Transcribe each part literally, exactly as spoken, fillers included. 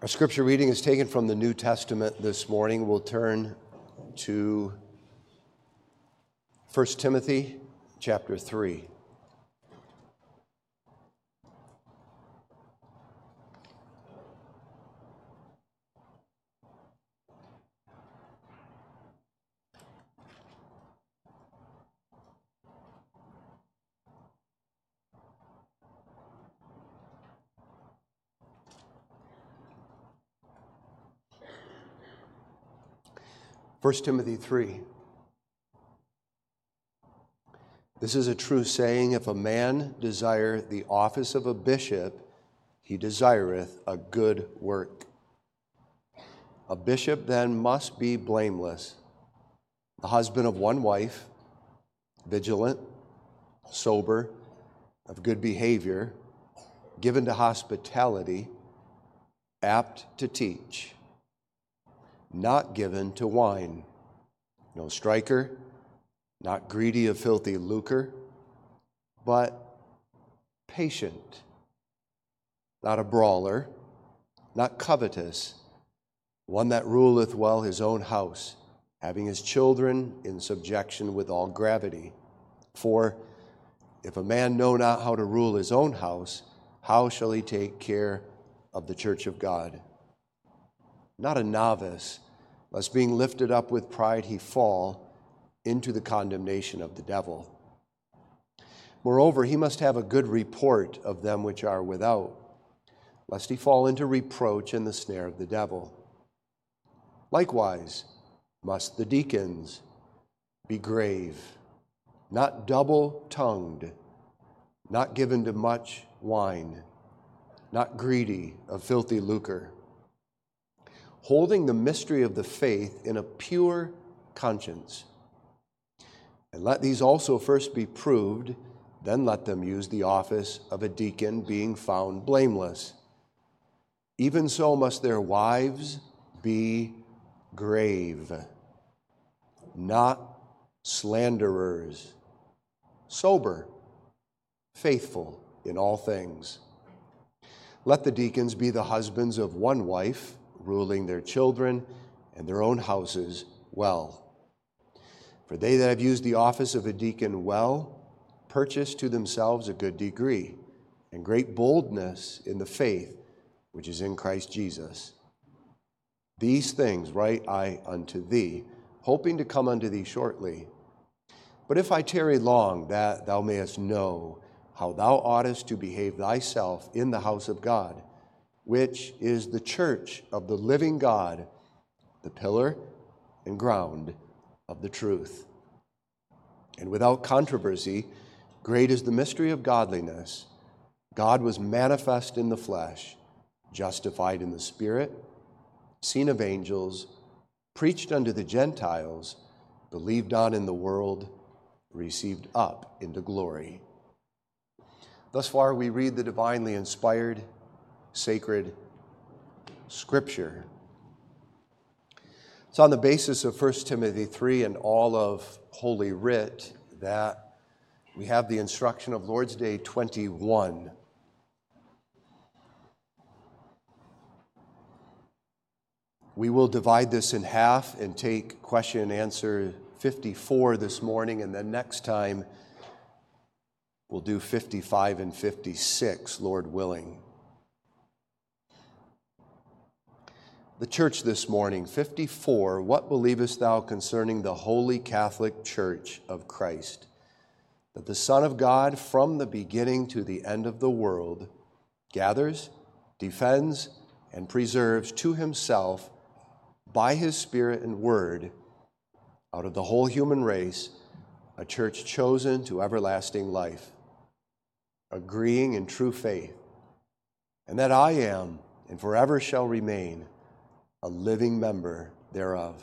Our scripture reading is taken from the New Testament this morning. We'll turn to First Timothy chapter three. First Timothy three. This is a true saying, if a man desire the office of a bishop, he desireth a good work. A bishop then must be blameless, the husband of one wife, vigilant, sober, of good behavior, given to hospitality, apt to teach, not given to wine, no striker, not greedy of filthy lucre, but patient, not a brawler, not covetous, one that ruleth well his own house, having his children in subjection with all gravity. For if a man know not how to rule his own house, how shall he take care of the church of God? Not a novice, lest being lifted up with pride he fall into the condemnation of the devil. Moreover, he must have a good report of them which are without, lest he fall into reproach and the snare of the devil. Likewise must the deacons be grave, not double-tongued, not given to much wine, not greedy of filthy lucre, holding the mystery of the faith in a pure conscience. And let these also first be proved, then let them use the office of a deacon, being found blameless. Even so must their wives be grave, not slanderers, sober, faithful in all things. Let the deacons be the husbands of one wife, ruling their children and their own houses well. For they that have used the office of a deacon well purchase to themselves a good degree and great boldness in the faith which is in Christ Jesus. These things write I unto thee, hoping to come unto thee shortly. But if I tarry long, that thou mayest know how thou oughtest to behave thyself in the house of God, which is the church of the living God, the pillar and ground of the truth. And without controversy, great is the mystery of godliness. God was manifest in the flesh, justified in the spirit, seen of angels, preached unto the Gentiles, believed on in the world, received up into glory. Thus far we read the divinely inspired sacred Scripture. It's on the basis of First Timothy three and all of Holy Writ that we have the instruction of Lord's Day twenty-one. We will divide this in half and take question and answer fifty-four this morning, and then next time we'll do fifty-five and fifty-six, Lord willing. The church this morning, fifty-four, what believest thou concerning the Holy Catholic Church of Christ? That the Son of God, from the beginning to the end of the world, gathers, defends, and preserves to himself, by his Spirit and Word, out of the whole human race, a church chosen to everlasting life, agreeing in true faith, and that I am, and forever shall remain, a living member thereof.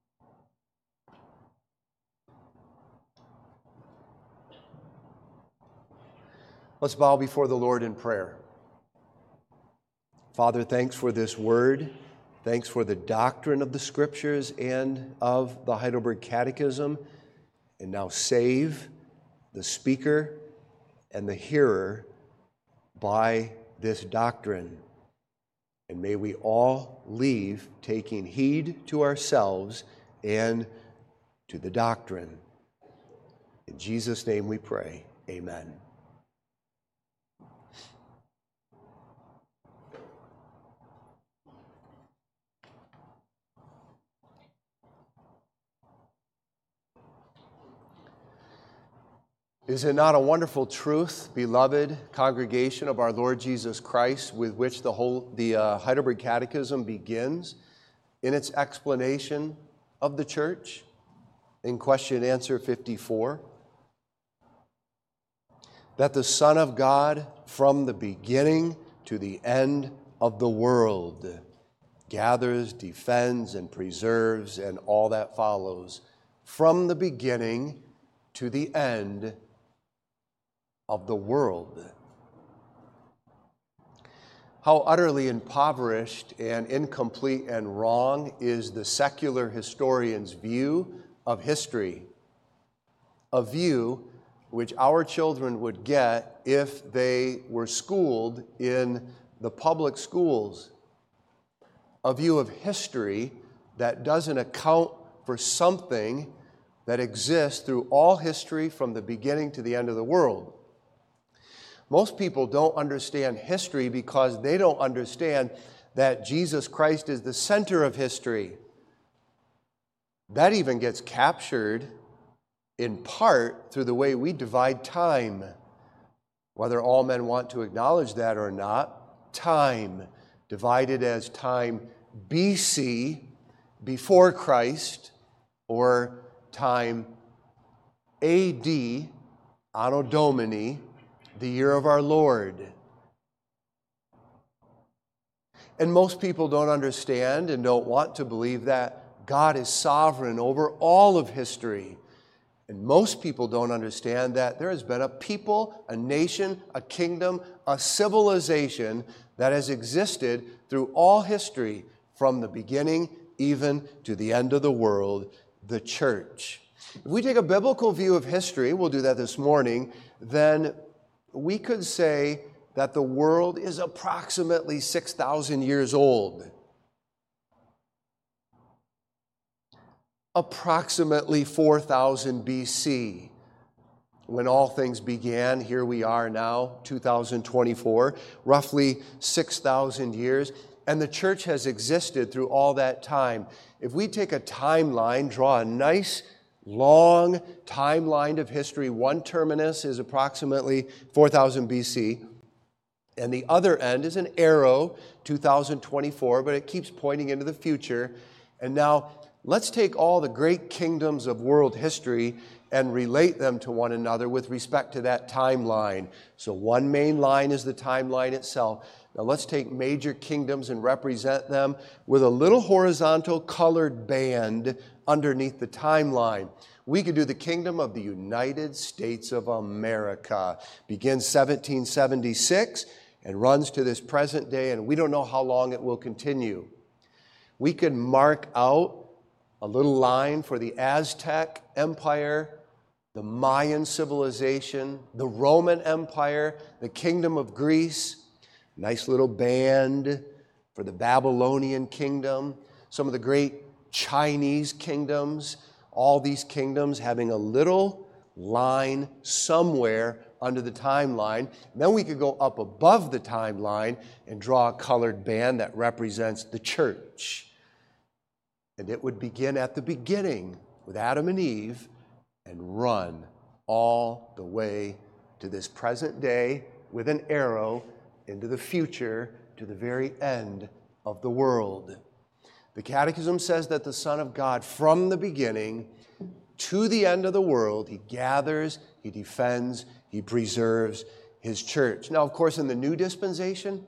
Let's bow before the Lord in prayer. Father, thanks for this word. Thanks for the doctrine of the Scriptures and of the Heidelberg Catechism. And now save the speaker and the hearer by this doctrine. And may we all leave taking heed to ourselves and to the doctrine. In Jesus' name we pray. Amen. Is it not a wonderful truth, beloved congregation of our Lord Jesus Christ, with which the whole the uh, Heidelberg Catechism begins in its explanation of the church in question and answer fifty-four? That the Son of God, from the beginning to the end of the world, gathers, defends, and preserves, and all that follows, from the beginning to the end of the world. How utterly impoverished and incomplete and wrong is the secular historian's view of history, a view which our children would get if they were schooled in the public schools, a view of history that doesn't account for something that exists through all history from the beginning to the end of the world. Most people don't understand history because they don't understand that Jesus Christ is the center of history. That even gets captured in part through the way we divide time. Whether all men want to acknowledge that or not, time divided as time B C, before Christ, or time A D, Anno Domini, the year of our Lord. And most people don't understand and don't want to believe that God is sovereign over all of history. And most people don't understand that there has been a people, a nation, a kingdom, a civilization that has existed through all history from the beginning even to the end of the world, the church. If we take a biblical view of history, we'll do that this morning, then we could say that the world is approximately six thousand years old. Approximately four thousand B C, when all things began. Here we are now, two thousand twenty-four, roughly six thousand years, and the church has existed through all that time. If we take a timeline, draw a nice long timeline of history, one terminus is approximately four thousand B C, and the other end is an arrow, two thousand twenty-four, but it keeps pointing into the future. And now let's take all the great kingdoms of world history and relate them to one another with respect to that timeline. So one main line is the timeline itself. Now let's take major kingdoms and represent them with a little horizontal colored band underneath the timeline. We could do the kingdom of the United States of America. Begins seventeen seventy-six and runs to this present day, and we don't know how long it will continue. We could mark out a little line for the Aztec Empire, the Mayan civilization, the Roman Empire, the Kingdom of Greece. Nice little band for the Babylonian kingdom, some of the great Chinese kingdoms, all these kingdoms having a little line somewhere under the timeline. Then we could go up above the timeline and draw a colored band that represents the church. And it would begin at the beginning with Adam and Eve and run all the way to this present day with an arrow into the future to the very end of the world. The Catechism says that the Son of God, from the beginning to the end of the world, he gathers, he defends, he preserves his church. Now, of course, in the New Dispensation,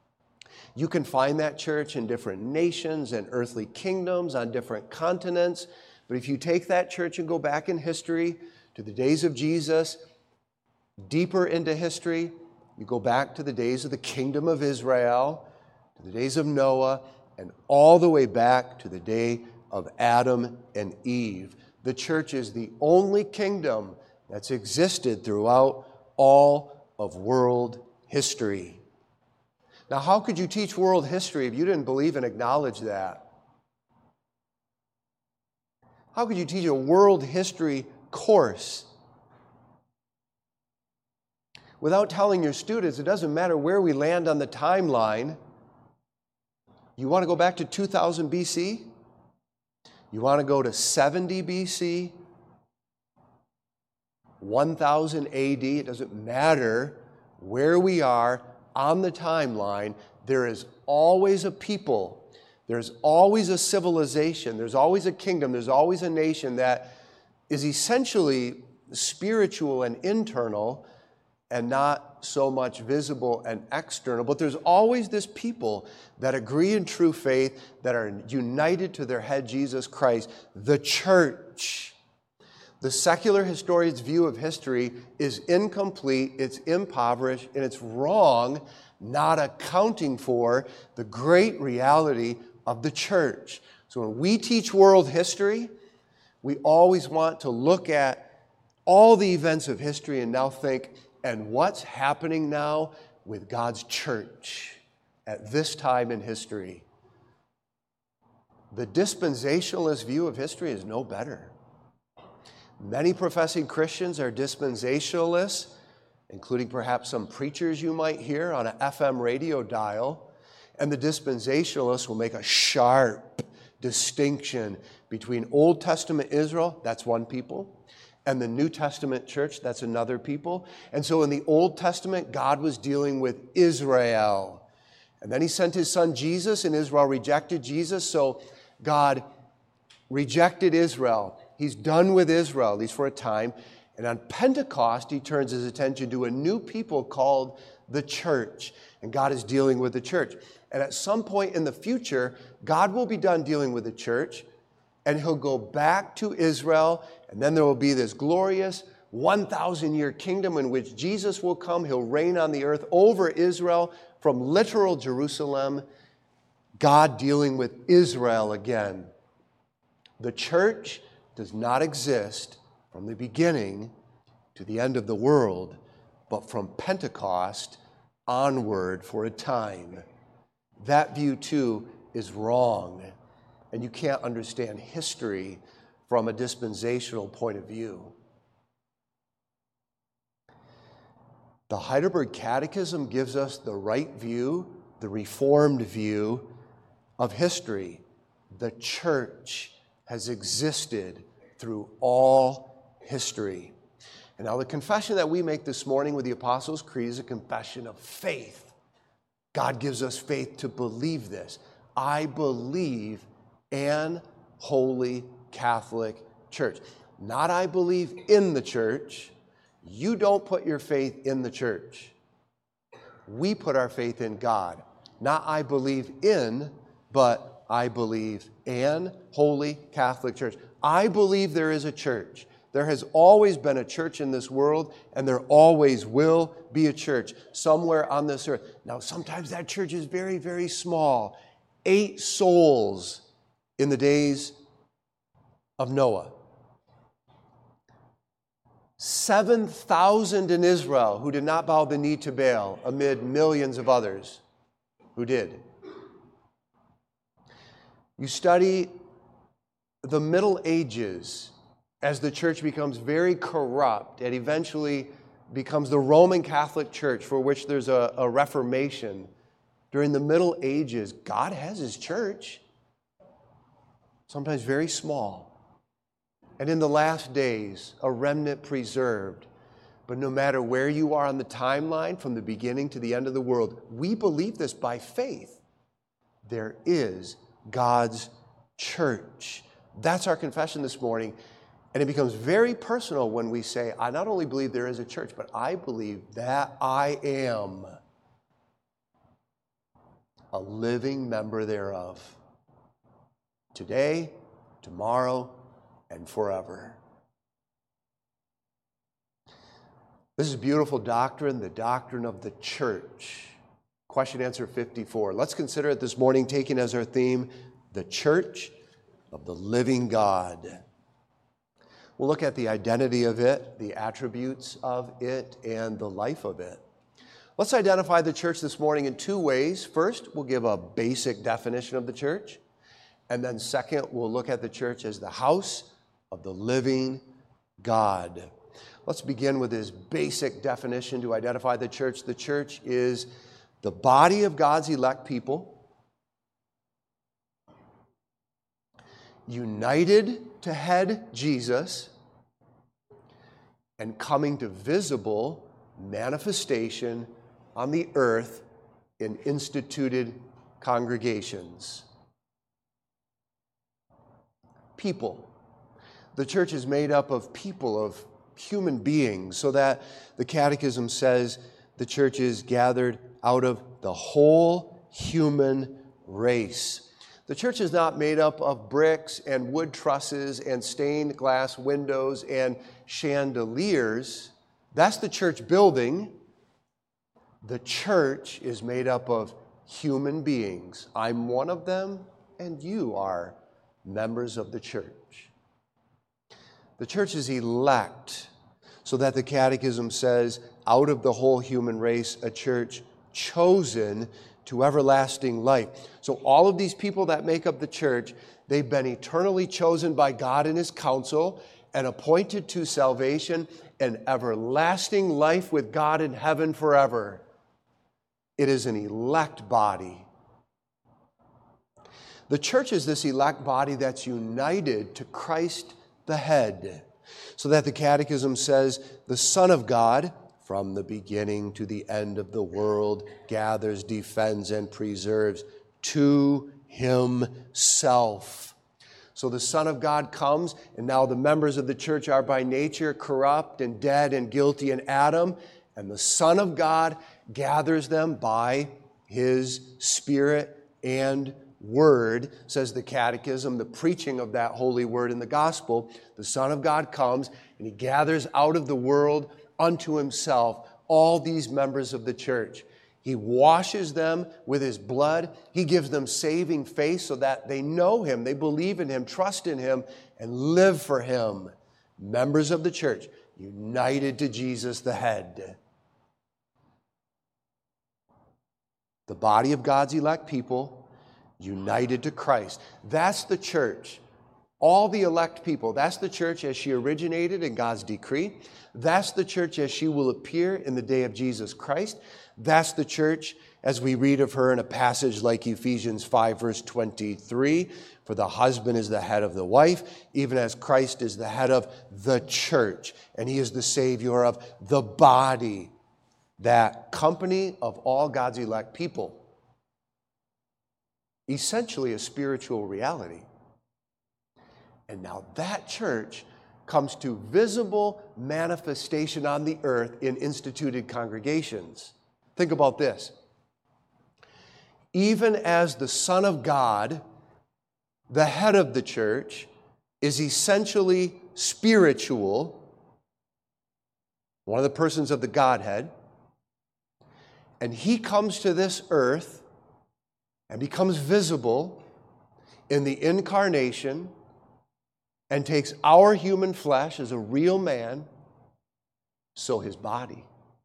you can find that church in different nations and earthly kingdoms on different continents. But if you take that church and go back in history to the days of Jesus, deeper into history, you go back to the days of the kingdom of Israel, to the days of Noah, and all the way back to the day of Adam and Eve. The church is the only kingdom that's existed throughout all of world history. Now, how could you teach world history if you didn't believe and acknowledge that? How could you teach a world history course without telling your students it doesn't matter where we land on the timeline? You want to go back to two thousand B C? You want to go to seventy B C? one thousand A D? It doesn't matter where we are on the timeline. There is always a people. There's always a civilization. There's always a kingdom. There's always a nation that is essentially spiritual and internal and not so much visible and external. But there's always this people that agree in true faith, that are united to their head, Jesus Christ, the church. The secular historian's view of history is incomplete, it's impoverished, and it's wrong, not accounting for the great reality of the church. So when we teach world history, we always want to look at all the events of history and now think, and what's happening now with God's church at this time in history? The dispensationalist view of history is no better. Many professing Christians are dispensationalists, including perhaps some preachers you might hear on an F M radio dial. And the dispensationalists will make a sharp distinction between Old Testament Israel, that's one people, and the New Testament church, that's another people. And so in the Old Testament, God was dealing with Israel. And then he sent his son Jesus, and Israel rejected Jesus, so God rejected Israel. He's done with Israel, at least for a time. And on Pentecost, he turns his attention to a new people called the church. And God is dealing with the church. And at some point in the future, God will be done dealing with the church, and he'll go back to Israel, and then there will be this glorious one thousand year kingdom in which Jesus will come. He'll reign on the earth over Israel from literal Jerusalem, God dealing with Israel again. The church does not exist from the beginning to the end of the world, but from Pentecost onward for a time. That view, too, is wrong, and you can't understand history from a dispensational point of view. The Heidelberg Catechism gives us the right view, the Reformed view of history. The church has existed through all history. And now the confession that we make this morning with the Apostles' Creed is a confession of faith. God gives us faith to believe this. I believe an holy Catholic church. Not I believe in the church. You don't put your faith in the church. We put our faith in God. Not I believe in, but I believe an holy Catholic church. I believe there is a church. There has always been a church in this world, and there always will be a church somewhere on this earth. Now, sometimes that church is very, very small. Eight souls in the days of Noah. seven thousand in Israel who did not bow the knee to Baal amid millions of others who did. You study the Middle Ages as the church becomes very corrupt and eventually becomes the Roman Catholic Church, for which there's a, a Reformation. During the Middle Ages, God has his church, sometimes very small. And in the last days, a remnant preserved. But no matter where you are on the timeline, from the beginning to the end of the world, we believe this by faith. There is God's church. That's our confession this morning. And it becomes very personal when we say, I not only believe there is a church, but I believe that I am a living member thereof. Today, tomorrow, and forever. This is beautiful doctrine, the doctrine of the church. Question answer fifty-four. Let's consider it this morning, taking as our theme, the church of the living God. We'll look at the identity of it, the attributes of it, and the life of it. Let's identify the church this morning in two ways. First, we'll give a basic definition of the church. And then second, we'll look at the church as the house of the living God. Let's begin with this basic definition to identify the church. The church is the body of God's elect people, united to head Jesus, and coming to visible manifestation on the earth in instituted congregations. People. The church is made up of people, of human beings, so that the Catechism says the church is gathered out of the whole human race. The church is not made up of bricks and wood trusses and stained glass windows and chandeliers. That's the church building. The church is made up of human beings. I'm one of them, and you are members of the church. The church is elect, so that the Catechism says, out of the whole human race, a church chosen to everlasting life. So all of these people that make up the church, they've been eternally chosen by God in His counsel and appointed to salvation and everlasting life with God in heaven forever. It is an elect body. The church is this elect body that's united to Christ the head, so that the Catechism says the Son of God, from the beginning to the end of the world, gathers, defends, and preserves to Himself. So the Son of God comes, and now the members of the church are by nature corrupt and dead and guilty in Adam, and the Son of God gathers them by His Spirit and Word, says the Catechism, the preaching of that holy word in the gospel. The Son of God comes, and He gathers out of the world unto Himself all these members of the church. He washes them with His blood. He gives them saving faith so that they know Him, they believe in Him, trust in Him, and live for Him. Members of the church, united to Jesus the head. The body of God's elect people, united to Christ. That's the church. All the elect people. That's the church as she originated in God's decree. That's the church as she will appear in the day of Jesus Christ. That's the church as we read of her in a passage like Ephesians five, verse twenty-three. For the husband is the head of the wife, even as Christ is the head of the church. And He is the Savior of the body. That company of all God's elect people. Essentially a spiritual reality. And now that church comes to visible manifestation on the earth in instituted congregations. Think about this. Even as the Son of God, the head of the church, is essentially spiritual, one of the persons of the Godhead, and He comes to this earth and becomes visible in the incarnation and takes our human flesh as a real man, so His body.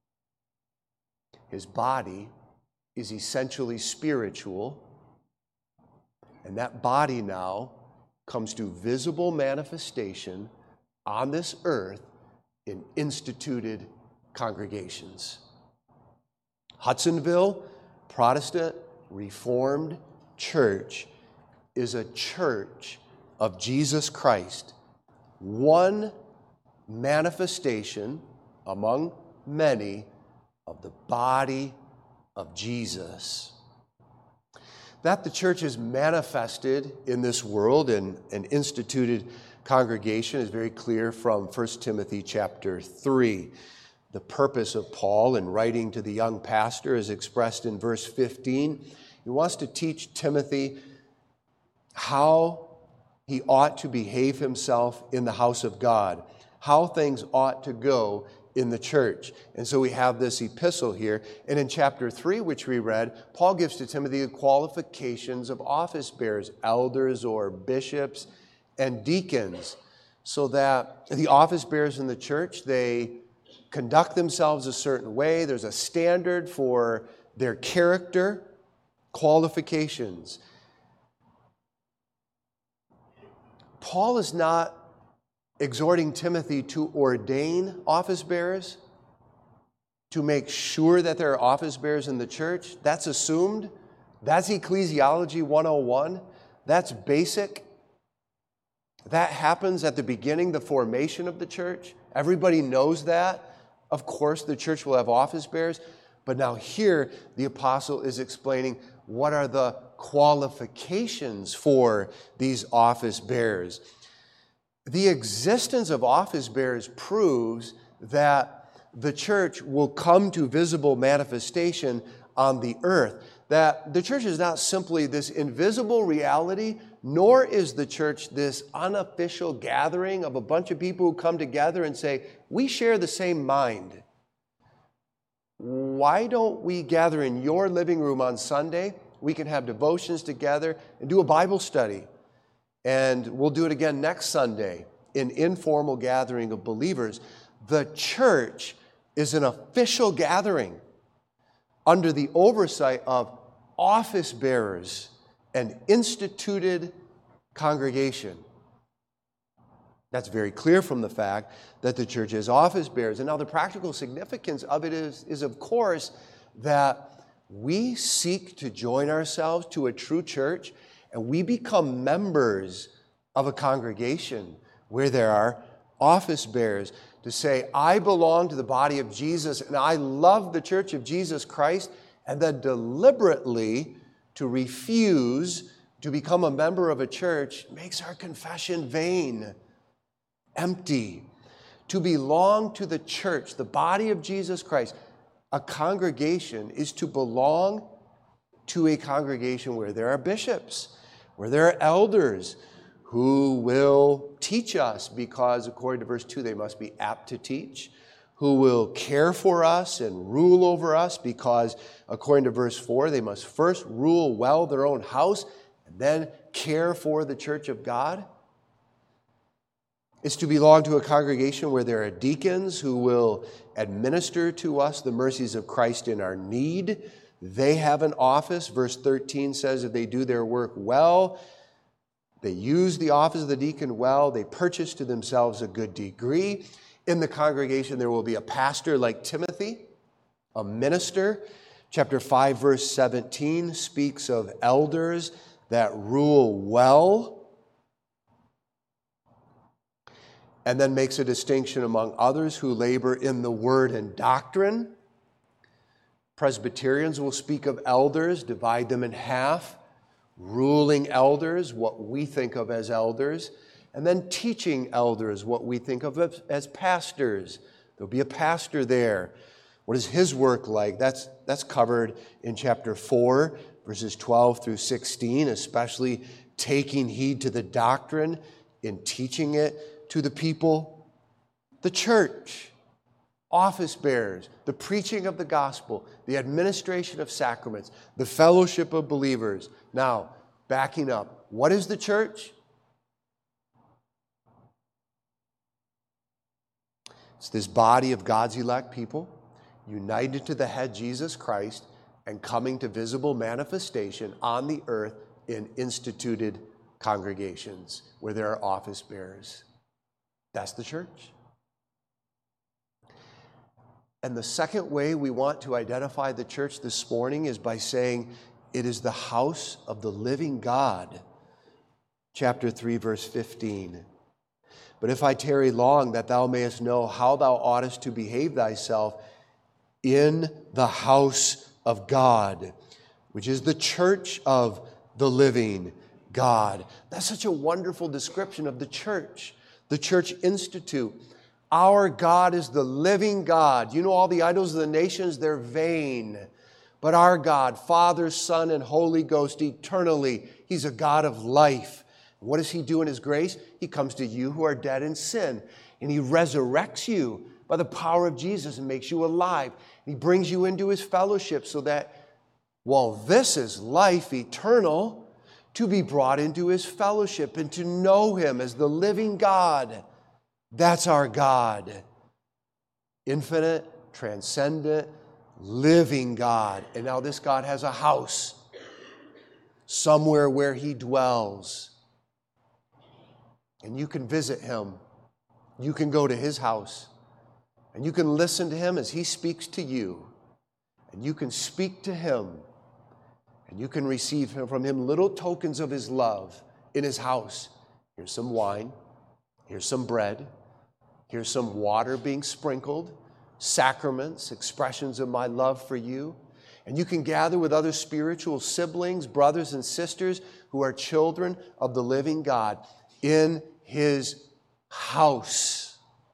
His body is essentially spiritual, and that body now comes to visible manifestation on this earth in instituted congregations. Hudsonville Protestant Reformed Church is a church of Jesus Christ, one manifestation among many of the body of Jesus. That the church is manifested in this world in an instituted congregation is very clear from First Timothy chapter three. The purpose of Paul in writing to the young pastor is expressed in verse fifteen. He wants to teach Timothy how he ought to behave himself in the house of God, how things ought to go in the church. And so we have this epistle here. And in chapter three, which we read, Paul gives to Timothy the qualifications of office bearers, elders or bishops and deacons, so that the office bearers in the church, they conduct themselves a certain way. There's a standard for their character, qualifications. Paul is not exhorting Timothy to ordain office bearers, to make sure that there are office bearers in the church. That's assumed. That's Ecclesiology one oh one. That's basic. That happens at the beginning, the formation of the church. Everybody knows that. Of course, the church will have office bearers. But now here, the apostle is explaining what are the qualifications for these office bearers. The existence of office bearers proves that the church will come to visible manifestation on the earth. That the church is not simply this invisible reality, nor is the church this unofficial gathering of a bunch of people who come together and say, we share the same mind. Why don't we gather in your living room on Sunday? We can have devotions together and do a Bible study. And we'll do it again next Sunday, an informal gathering of believers. The church is an official gathering under the oversight of office bearers, an instituted congregation. That's very clear from the fact that the church has office bearers. And now the practical significance of it is, is of course, that we seek to join ourselves to a true church, and we become members of a congregation where there are office bearers to say, I belong to the body of Jesus, and I love the church of Jesus Christ, and then deliberately to refuse to become a member of a church makes our confession vain, empty. To belong to the church, the body of Jesus Christ, a congregation, is to belong to a congregation where there are bishops, where there are elders who will teach us, because according to verse two, they must be apt to teach, who will care for us and rule over us, because according to verse four, they must first rule well their own house and then care for the church of God. It's to belong to a congregation where there are deacons who will administer to us the mercies of Christ in our need. They have an office. Verse thirteen says that they do their work well. They use the office of the deacon well. They purchase to themselves a good degree. In the congregation, there will be a pastor like Timothy, a minister. Chapter five, verse seventeen speaks of elders that rule well, and then makes a distinction among others who labor in the word and doctrine. Presbyterians will speak of elders, divide them in half. Ruling elders, what we think of as elders, and then teaching elders, what we think of as pastors. There'll be a pastor there. What is his work like? That's, that's covered in chapter four, verses twelve through sixteen, especially taking heed to the doctrine in teaching it to the people. The church, office bearers, the preaching of the gospel, the administration of sacraments, the fellowship of believers. Now, backing up, what is the church? It's this body of God's elect people, united to the head Jesus Christ, and coming to visible manifestation on the earth in instituted congregations where there are office bearers. That's the church. And the second way we want to identify the church this morning is by saying it is the house of the living God. Chapter three, verse fifteen. But if I tarry long, that thou mayest know how thou oughtest to behave thyself in the house of God, which is the church of the living God. That's such a wonderful description of the church, the church institute. Our God is the living God. You know, all the idols of the nations, they're vain. But our God, Father, Son, and Holy Ghost, eternally, He's a God of life. What does He do in His grace? He comes to you who are dead in sin, and He resurrects you by the power of Jesus and makes you alive. He brings you into His fellowship so that, well, this is life eternal, to be brought into His fellowship and to know Him as the living God. That's our God. infinite, transcendent, living God. And now this God has a house somewhere where he dwells. And you can visit him. You can go to his house. And you can listen to him as he speaks to you. And you can speak to him. And you can receive from him little tokens of his love in his house. Here's some wine. Here's some bread. Here's some water being sprinkled. Sacraments, expressions of my love for you. And you can gather with other spiritual siblings, brothers and sisters who are children of the living God in his house.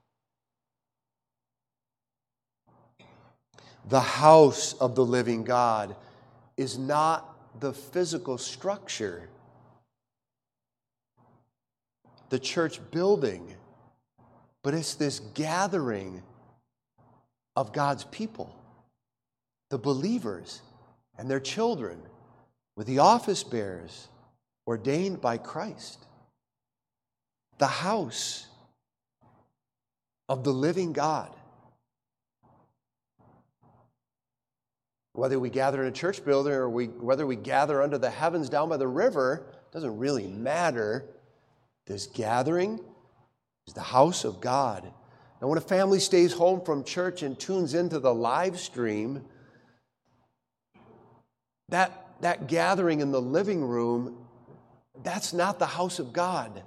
The house of the living God is not the physical structure, the church building, but it's this gathering of God's people, the believers and their children, with the office bearers ordained by Christ. The house of the living God. Whether we gather in a church building or we, whether we gather under the heavens down by the river, doesn't really matter. This gathering is the house of God. Now, when a family stays home from church and tunes into the live stream, that, that gathering in the living room, that's not the house of God.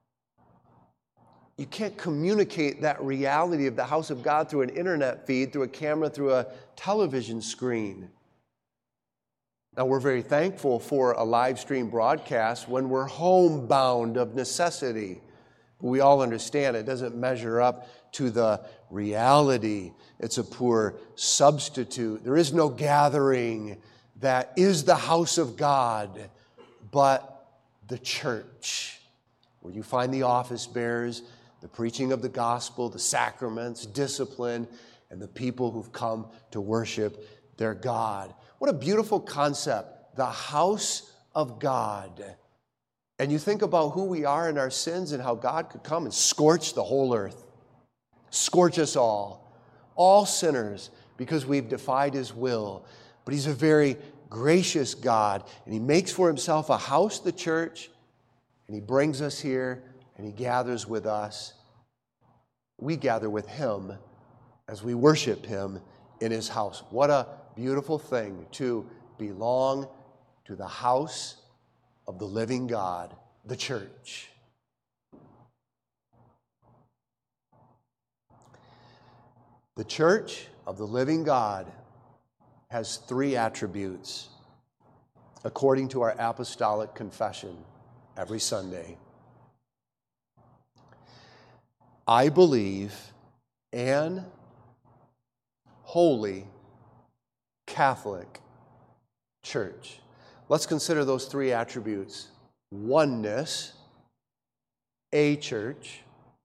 You can't communicate that reality of the house of God through an internet feed, through a camera, through a television screen. Now, we're very thankful for a live stream broadcast when we're homebound of necessity. But we all understand it doesn't measure up to the reality. It's a poor substitute. There is no gathering that is the house of God, but the church, where you find the office bearers, the preaching of the gospel, the sacraments, discipline, and the people who've come to worship their God. What a beautiful concept, the house of God. And you think about who we are in our sins and how God could come and scorch the whole earth, scorch us all, all sinners, because we've defied his will. But he's a very gracious God, and he makes for himself a house, the church, and he brings us here, and he gathers with us. We gather with him as we worship him in his house. What a beautiful thing to belong to the house of the living God, the church. The church of the living God has three attributes according to our apostolic confession every Sunday. I believe an holy Catholic church. Let's consider those three attributes. Oneness, a church,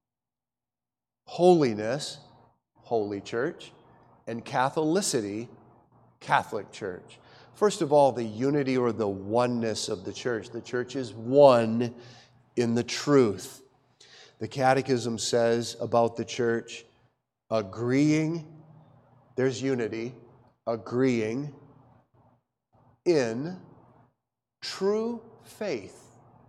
holiness, holy church, and Catholicity, Catholic church. First of all, the unity or the oneness of the church. The church is one in the truth. The Catechism says about the church, agreeing, there's unity, agreeing in true faith.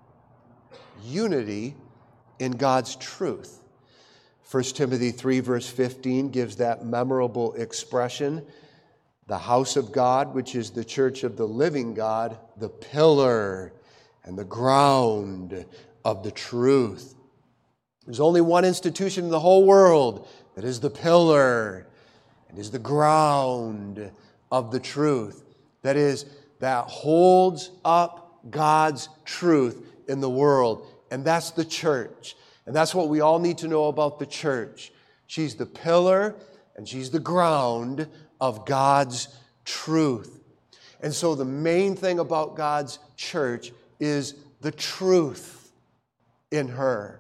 Unity in God's truth. First Timothy three, verse fifteen gives that memorable expression, the house of God, which is the church of the living God, the pillar and the ground of the truth. There's only one institution in the whole world that is the pillar and is the ground of the truth. That is, that holds up God's truth in the world. And that's the church. And that's what we all need to know about the church. She's the pillar and she's the ground of God's truth. And so the main thing about God's church is the truth in her.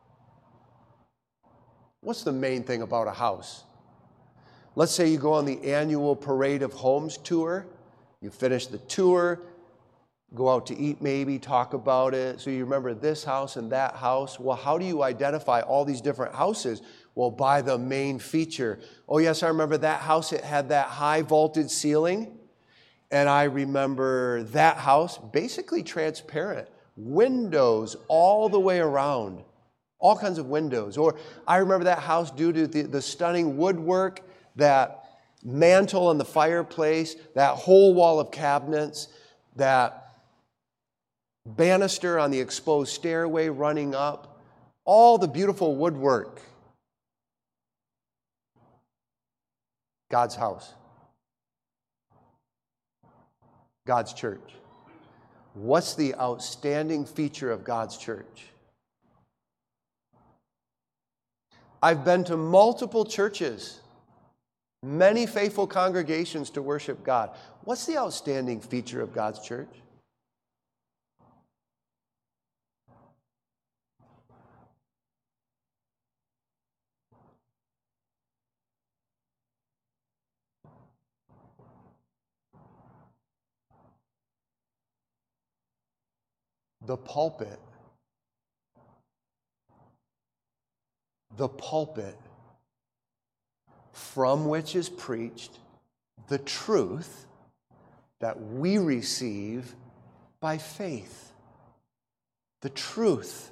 What's the main thing about a house? Let's say you go on the annual Parade of Homes tour. You finish the tour, go out to eat maybe, talk about it. So you remember this house and that house. Well, how do you identify all these different houses? Well, by the main feature. Oh, yes, I remember that house. It had that high vaulted ceiling. And I remember that house, basically transparent. Windows all the way around. All kinds of windows. Or I remember that house due to the, the stunning woodwork, that mantle on the fireplace, that whole wall of cabinets, that banister on the exposed stairway running up, all the beautiful woodwork. God's house. God's church. What's the outstanding feature of God's church? I've been to multiple churches, many faithful congregations to worship God. What's the outstanding feature of God's church? The pulpit. The pulpit from which is preached the truth that we receive by faith. The truth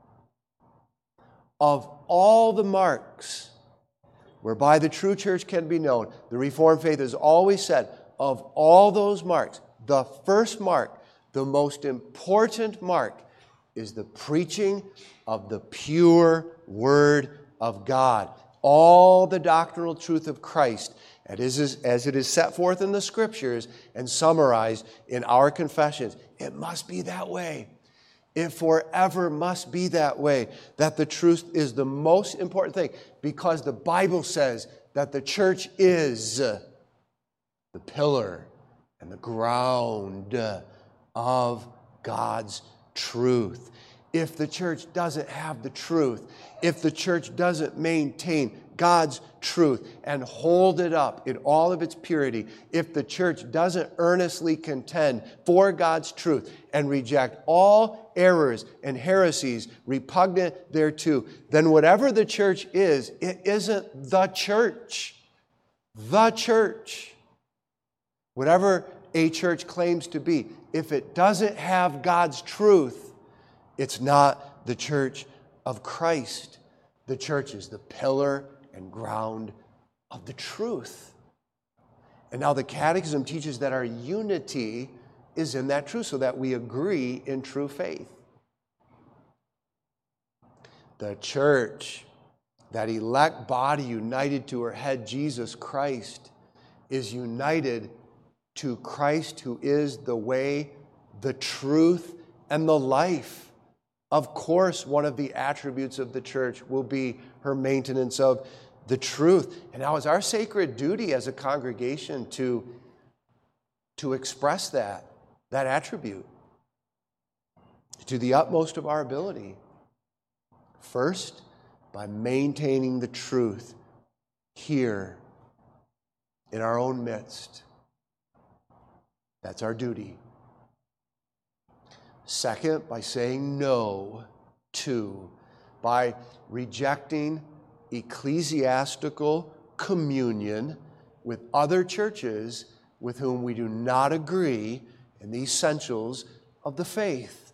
of all the marks whereby the true church can be known. The Reformed faith has always said, of all those marks, the first mark, the most important mark, is the preaching of the pure Word of God. All the doctrinal truth of Christ, as it is set forth in the Scriptures and summarized in our confessions. It must be that way. It forever must be that way, that the truth is the most important thing, because the Bible says that the church is the pillar and the ground of God's truth. If the church doesn't have the truth, if the church doesn't maintain God's truth and hold it up in all of its purity, if the church doesn't earnestly contend for God's truth and reject all errors and heresies repugnant thereto, then whatever the church is, it isn't the church. The church. Whatever a church claims to be, if it doesn't have God's truth, it's not the church of Christ. The church is the pillar and ground of the truth. And now the Catechism teaches that our unity is in that truth, so that we agree in true faith. The church, that elect body united to her head, Jesus Christ, is united to Christ, who is the way, the truth, and the life. Of course, one of the attributes of the church will be her maintenance of the truth. And now it's our sacred duty as a congregation to, to express that, that attribute to the utmost of our ability. First, by maintaining the truth here in our own midst. That's our duty. Second, by saying no to, by rejecting ecclesiastical communion with other churches with whom we do not agree in the essentials of the faith.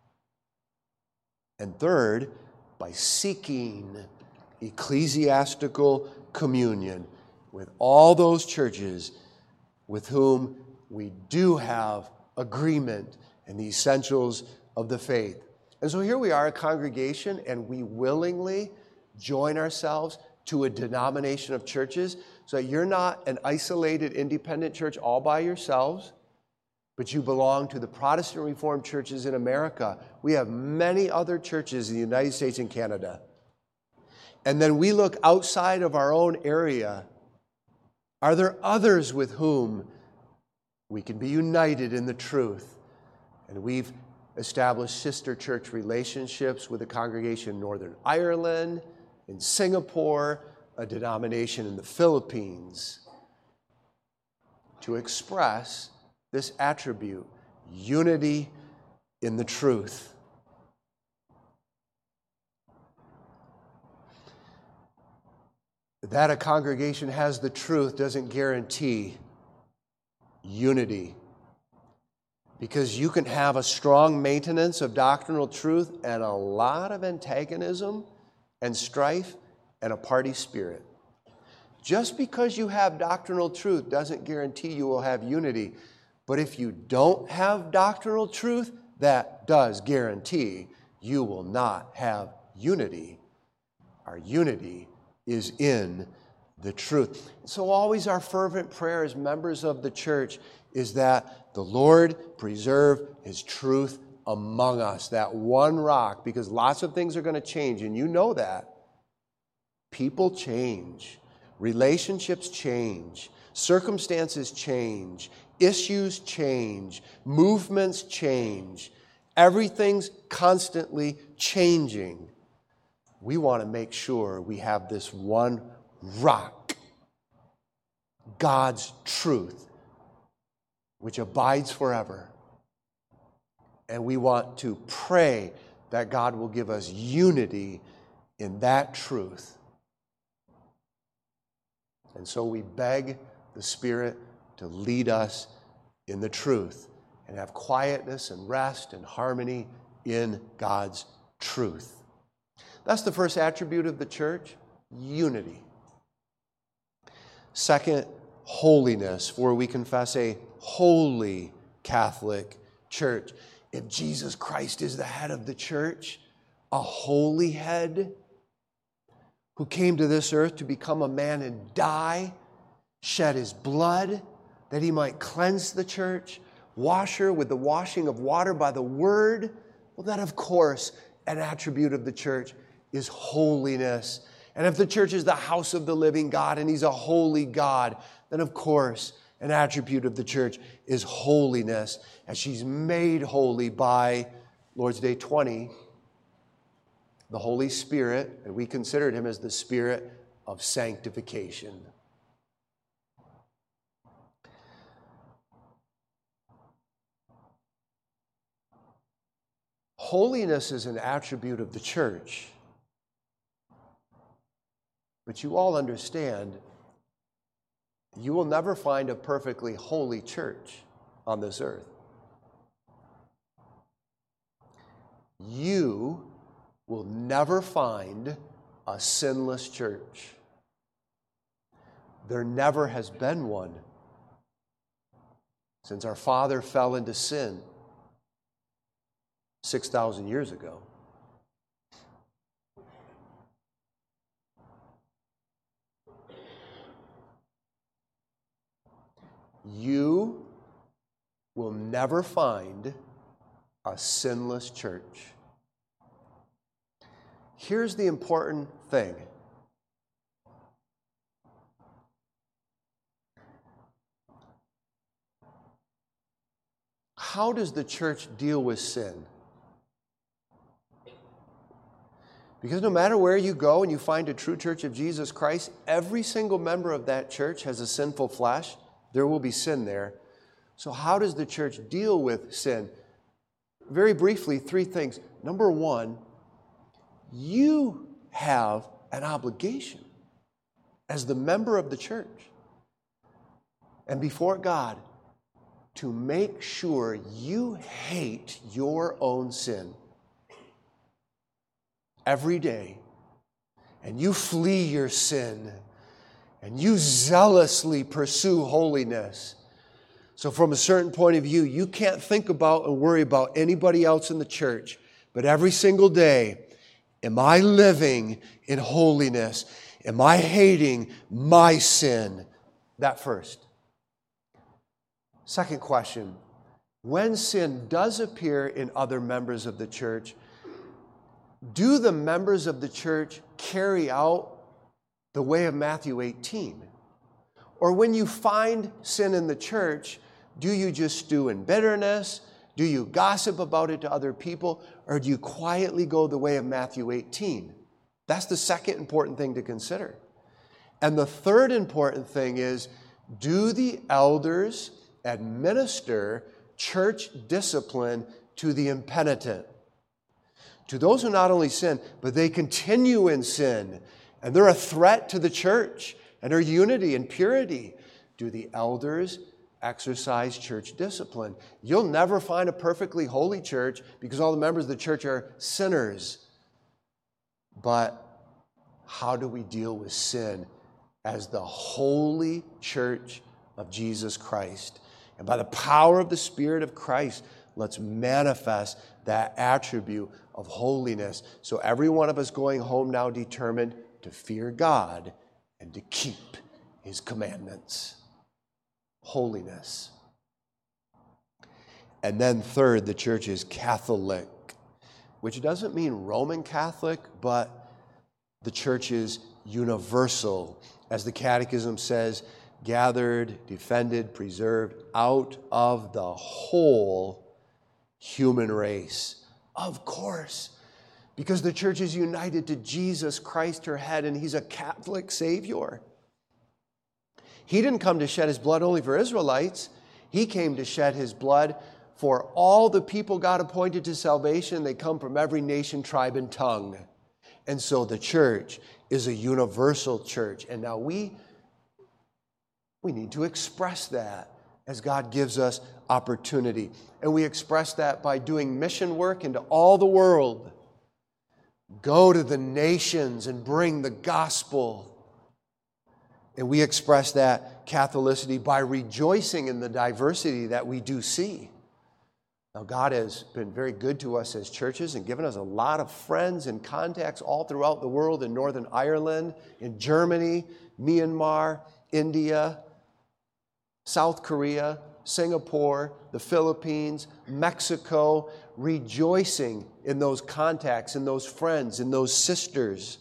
And third, by seeking ecclesiastical communion with all those churches with whom we do have agreement in the essentials of the faith. And so here we are, a congregation, and we willingly join ourselves to a denomination of churches, so that you're not an isolated, independent church all by yourselves, but you belong to the Protestant Reformed churches in America. We have many other churches in the United States and Canada. And then we look outside of our own area. Are there others with whom we can be united in the truth? And we've established sister church relationships with a congregation in Northern Ireland, in Singapore, a denomination in the Philippines, to express this attribute, unity in the truth. that a congregation has the truth doesn't guarantee unity. Because you can have a strong maintenance of doctrinal truth and a lot of antagonism and strife and a party spirit. Just because you have doctrinal truth doesn't guarantee you will have unity. But if you don't have doctrinal truth, that does guarantee you will not have unity. Our unity is in the truth. So always our fervent prayer as members of the church is that the Lord preserve His truth among us, that one rock, because lots of things are going to change, and you know that. People change. Relationships change. Circumstances change. Issues change. Movements change. Everything's constantly changing. We want to make sure we have this one rock, God's truth, which abides forever. And we want to pray that God will give us unity in that truth. And so we beg the Spirit to lead us in the truth and have quietness and rest and harmony in God's truth. That's the first attribute of the church, unity. Second, holiness, for we confess a holy Catholic church. If Jesus Christ is the head of the church, a holy head who came to this earth to become a man and die, shed his blood that he might cleanse the church, wash her with the washing of water by the word, well, that, of course, an attribute of the church is holiness. And if the church is the house of the living God and He's a holy God, then, of course, an attribute of the church is holiness, as she's made holy by Lord's Day twenty, the Holy Spirit, and we considered Him as the Spirit of sanctification. Holiness is an attribute of the church. But you all understand, you will never find a perfectly holy church on this earth. You will never find a sinless church. There never has been one since our father fell into sin six thousand years ago. You will never find a sinless church. Here's the important thing. How does the church deal with sin? Because no matter where you go and you find a true church of Jesus Christ, every single member of that church has a sinful flesh. There will be sin there. So how does the church deal with sin? Very briefly, three things. Number one, you have an obligation as the member of the church and before God to make sure you hate your own sin every day, and you flee your sin, and you zealously pursue holiness. So from a certain point of view, you can't think about and worry about anybody else in the church, but every single day, am I living in holiness? Am I hating my sin? That first. Second question, when sin does appear in other members of the church, do the members of the church carry out the way of Matthew eighteen? Or when you find sin in the church, do you just stew in bitterness? Do you gossip about it to other people? Or do you quietly go the way of Matthew eighteen? That's the second important thing to consider. And the third important thing is, do the elders administer church discipline to the impenitent? To those who not only sin, but they continue in sin, And they're a threat to the church and her unity and purity. Do the elders exercise church discipline? You'll never find a perfectly holy church because all the members of the church are sinners. But how do we deal with sin as the holy church of Jesus Christ? And by the power of the Spirit of Christ, let's manifest that attribute of holiness. So every one of us going home now determined to fear God and to keep His commandments. Holiness. And then third, the church is Catholic, which doesn't mean Roman Catholic, but the church is universal. As the Catechism says, gathered, defended, preserved out of the whole human race. Of course, because the church is united to Jesus Christ, her head, and He's a Catholic Savior. He didn't come to shed His blood only for Israelites. He came to shed His blood for all the people God appointed to salvation. They come from every nation, tribe, and tongue. And so the church is a universal church. And now we, we need to express that as God gives us opportunity. And we express that by doing mission work into all the world. Go to the nations and bring the gospel. And we express that Catholicity by rejoicing in the diversity that we do see. Now, God has been very good to us as churches and given us a lot of friends and contacts all throughout the world, in Northern Ireland, in Germany, Myanmar, India, South Korea, Singapore, the Philippines, Mexico, rejoicing in those contacts, in those friends, in those sisters.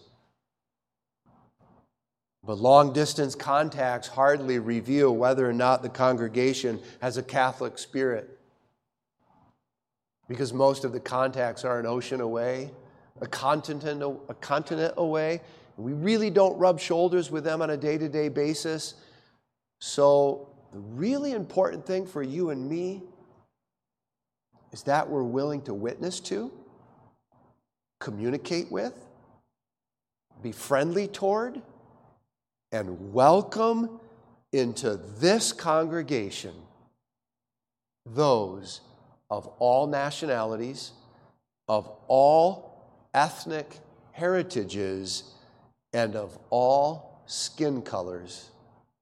But long-distance contacts hardly reveal whether or not the congregation has a Catholic spirit, because most of the contacts are an ocean away, a continent, a continent away. We really don't rub shoulders with them on a day-to-day basis. So the really important thing for you and me is that we're willing to witness to, communicate with, be friendly toward, and welcome into this congregation those of all nationalities, of all ethnic heritages, and of all skin colors.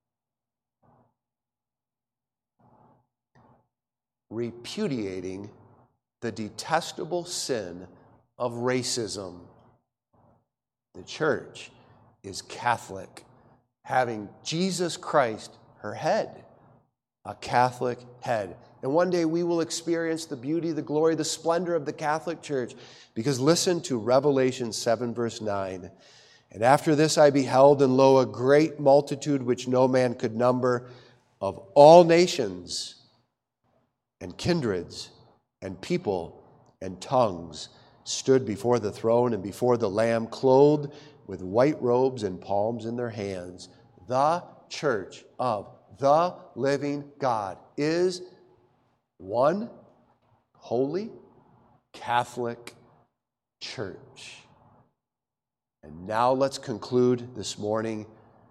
Repudiating the detestable sin of racism. The church is Catholic, having Jesus Christ, her head, a Catholic head. And one day we will experience the beauty, the glory, the splendor of the Catholic Church. Because listen to Revelation seven, verse nine. And after this I beheld, and lo, a great multitude which no man could number, of all nations and kindreds and people and tongues, stood before the throne and before the Lamb, clothed with white robes and palms in their hands. The church of the living God is one holy Catholic church. And now let's conclude this morning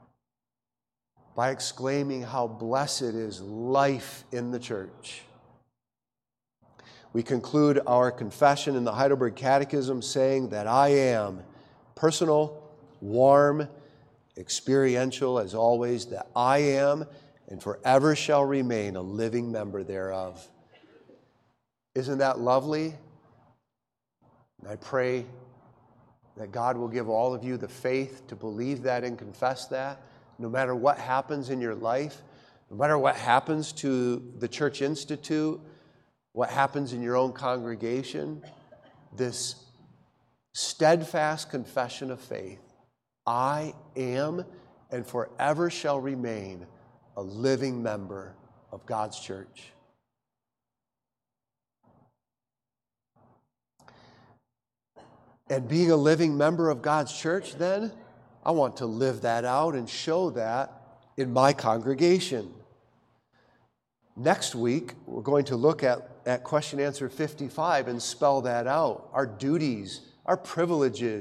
by exclaiming how blessed is life in the church. We conclude our confession in the Heidelberg Catechism saying that I am personal, warm, experiential as always, that I am and forever shall remain a living member thereof. Isn't that lovely? And I pray that God will give all of you the faith to believe that and confess that, no matter what happens in your life, no matter what happens to the Church Institute, what happens in your own congregation, this steadfast confession of faith, I am and forever shall remain a living member of God's church. And being a living member of God's church, then, I want to live that out and show that in my congregation. Next week, we're going to look at, at question answer fifty-five and spell that out. Our duties, our privileges,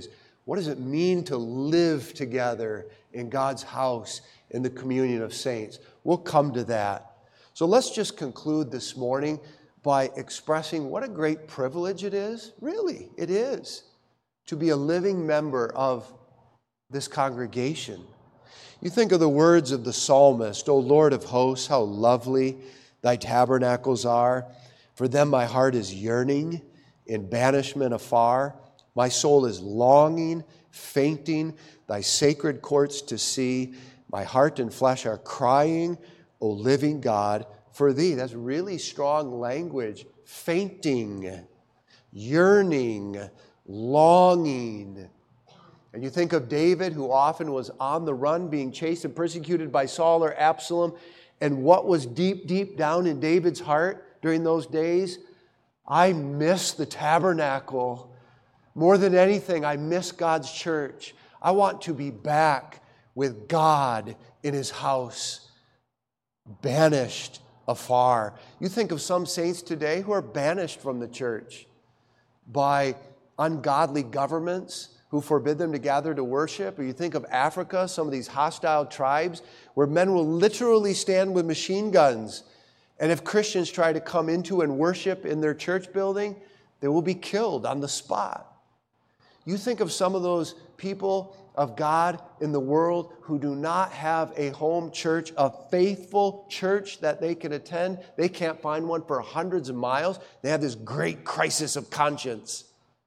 What does it mean to live together in God's house in the communion of saints? We'll come to that. So let's just conclude this morning by expressing what a great privilege it is. Really, it is to be a living member of this congregation. You think of the words of the psalmist, O Lord of hosts, how lovely thy tabernacles are. For them my heart is yearning in banishment afar. My soul is longing, fainting, thy sacred courts to see. My heart and flesh are crying, O living God, for thee. That's really strong language. Fainting, yearning, longing. And you think of David, who often was on the run, being chased and persecuted by Saul or Absalom. And what was deep, deep down in David's heart during those days? I miss the tabernacle. More than anything, I miss God's church. I want to be back with God in His house, banished afar. You think of some saints today who are banished from the church by ungodly governments who forbid them to gather to worship. Or you think of Africa, some of these hostile tribes where men will literally stand with machine guns. And if Christians try to come into and worship in their church building, they will be killed on the spot. You think of some of those people of God in the world who do not have a home church, a faithful church that they can attend. They can't find one for hundreds of miles. They have this great crisis of conscience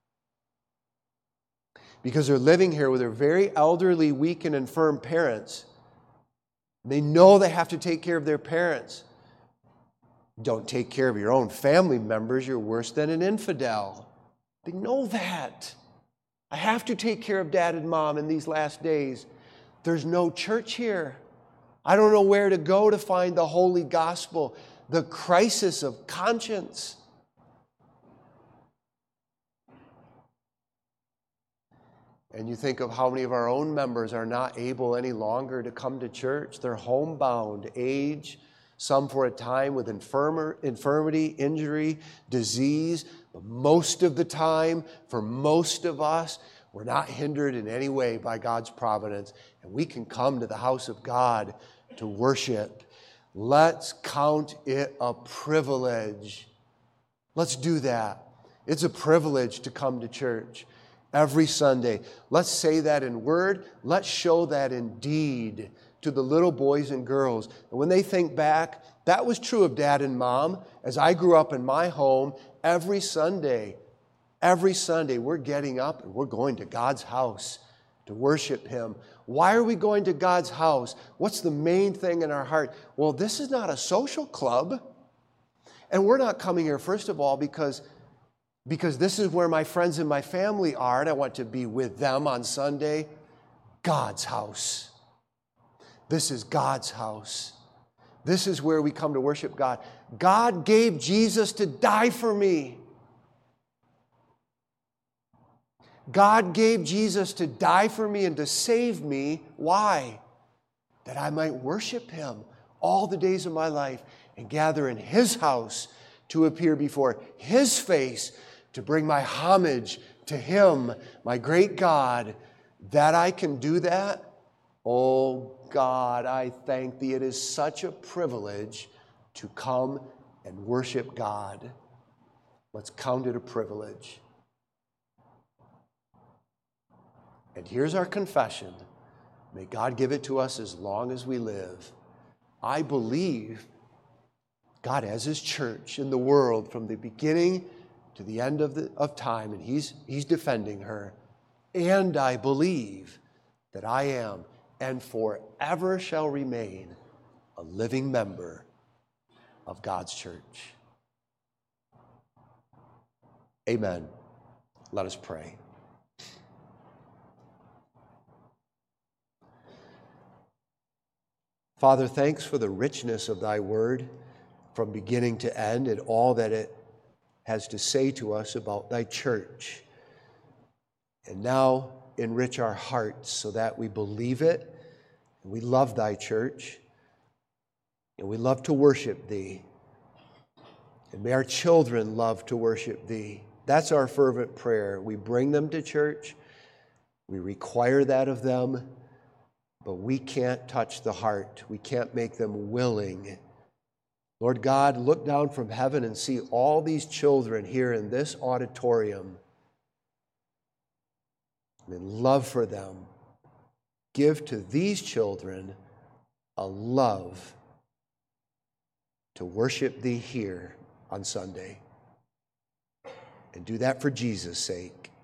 because they're living here with their very elderly, weak, and infirm parents. They know they have to take care of their parents. Don't take care of your own family members, you're worse than an infidel. They know that. I have to take care of dad and mom in these last days. There's no church here. I don't know where to go to find the holy gospel. The crisis of conscience. And you think of how many of our own members are not able any longer to come to church. They're homebound, age, some for a time with infirmar, infirmity, injury, disease. But most of the time, for most of us, we're not hindered in any way by God's providence. And we can come to the house of God to worship. Let's count it a privilege. Let's do that. It's a privilege to come to church every Sunday. Let's say that in word. Let's show that in deed to the little boys and girls. And when they think back, that was true of dad and mom. As I grew up in my home, every Sunday, every Sunday, we're getting up and we're going to God's house to worship Him. Why are we going to God's house? What's the main thing in our heart? Well, this is not a social club. And we're not coming here, first of all, because, because this is where my friends and my family are, and I want to be with them on Sunday. God's house. This is God's house. This is where we come to worship God. God gave Jesus to die for me. God gave Jesus to die for me and to save me. Why? That I might worship Him all the days of my life and gather in His house to appear before His face, to bring my homage to Him, my great God. That I can do that? Oh, God, I thank Thee. It is such a privilege to come and worship God. Let's count it a privilege. And here's our confession. May God give it to us as long as we live. I believe God has His church in the world from the beginning to the end of, the, of time, and he's, he's defending her. And I believe that I am and forever shall remain a living member of God's church. Amen. Let us pray. Father, thanks for the richness of Thy word from beginning to end and all that it has to say to us about Thy church. And now enrich our hearts so that we believe it, and we love Thy church, and we love to worship Thee. And may our children love to worship Thee. That's our fervent prayer. We bring them to church. We require that of them, but we can't touch the heart. We can't make them willing. Lord God, look down from heaven and see all these children here in this auditorium. And in love for them, give to these children a love to worship thee here on Sunday. And do that for Jesus' sake.